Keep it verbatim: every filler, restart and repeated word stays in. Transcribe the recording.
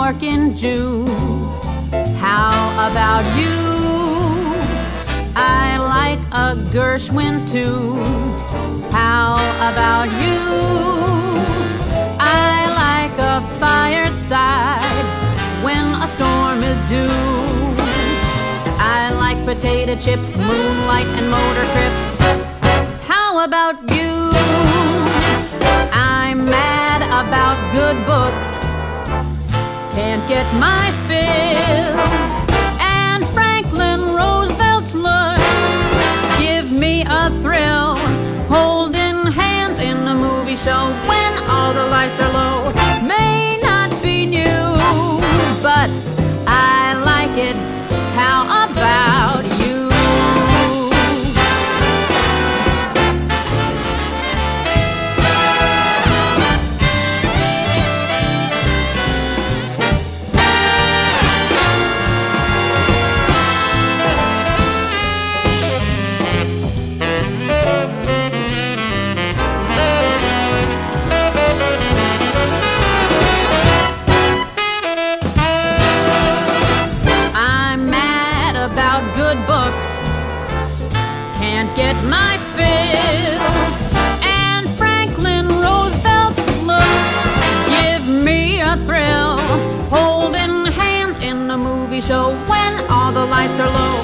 Morgan Jew. How about you? I like a Gershwin too. How about you? I like a fireside when a storm is due. I like potato chips, moonlight, and motor trips. How about you? I'm mad about good books, can't get my fill. And Franklin Roosevelt's looks give me a thrill. Holding hands in a movie show when all the lights are low may not be new, but I like it. How about you? Get my fill. And Franklin Roosevelt's looks give me a thrill. Holding hands in a movie show when all the lights are low